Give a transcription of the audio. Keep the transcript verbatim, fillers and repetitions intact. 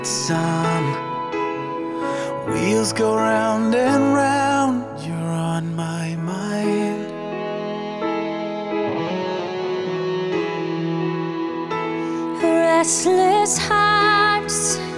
Sun, wheels go round and round, you're on my mind. Restless hearts